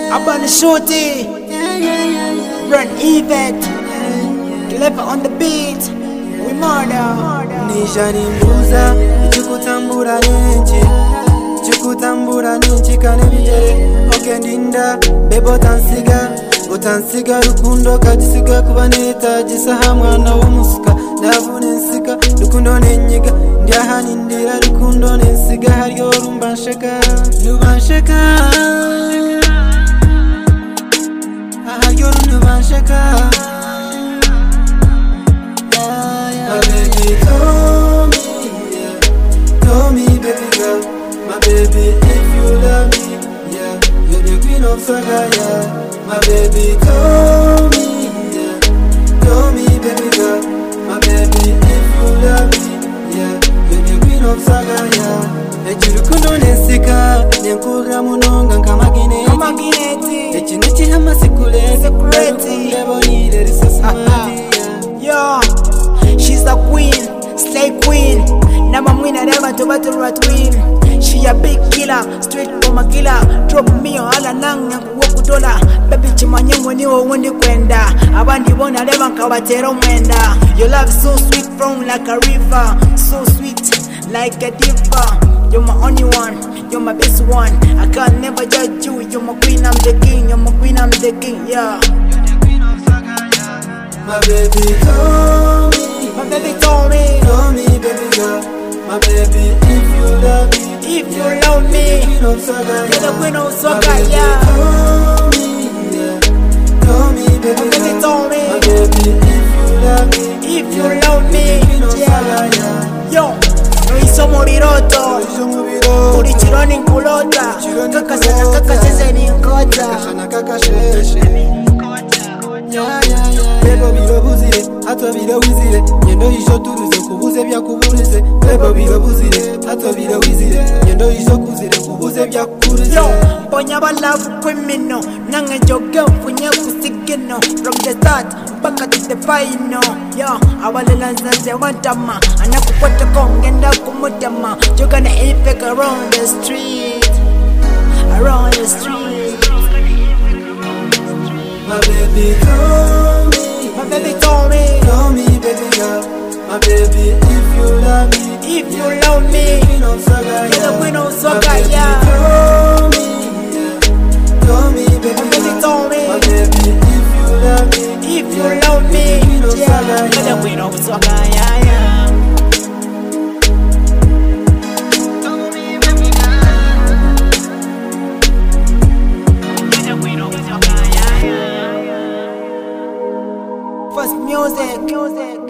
Abana Shorty, Run Event, Clever on the beat, we murder. Nisharimbuza chikutambura ninchi kane bigere okendinda bebo utansiga rukundo kajisiga kubaneta gisaha mwana w'umusuka ndavune nsika rukundo nenyiga ndahani ndira rukundo nensiga hariyo rumbansheka hariyo rumbansheka. My baby told me, baby girl, my baby, if you love me, yeah, you're the queen of Saga, yeah. My baby told me, baby girl, my baby, if you love me, yeah, you're the queen of Saga, yeah. Echirukundo nesika, nenkura munonga nkamagineti, echineti hama sikuleti, lebonire risasamati, yeah. She's a queen, slay queen. Nama mwina never to battle rat win. She a big killer, straight from a killer. Drop me on ala nanga kuwoku dola. Baby chimanyengo niwo wundi kwenda. Abandi bona leva kabatero mwenda. Your love so sweet from like a river, so sweet like a diva. You're my only one, you're my best one. I can't never judge you. You're my queen, I'm the king. You're my queen, I'm the king. Yeah. My baby told me, baby, baby girl, my baby, if you love me, you're the queen of Saga, yeah. Told me, baby, my baby, my baby, if you love me, yeah. Yo, isomo riroto, uri chironi nkulota, kakashana ni nkota. Bebo birobuzire, hato birowizire, nyendo isho turuze kubuze byakuburuze. Bebo birobuzire, hato birowizire, nyendo isho kuzire kubuze byakuruze. Yo, ponya balavu kwimino, nange joge mfunye kusigino. From the start, mpaka to the final. Yo, awalela nzaze wantama, anakupota kongenda kumutama. You're gonna epic around the street, around the street. My baby told me, baby girl, my baby, if you love me, you're the queen of Saga, yeah. Told me, baby girl, my baby, if you love me, yeah, you're the queen of Saga, yeah, yeah. First music.